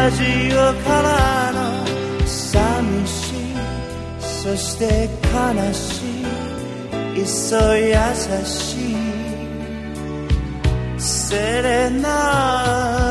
ラジオからの寂しいそして悲しいいっそ優しいセレナ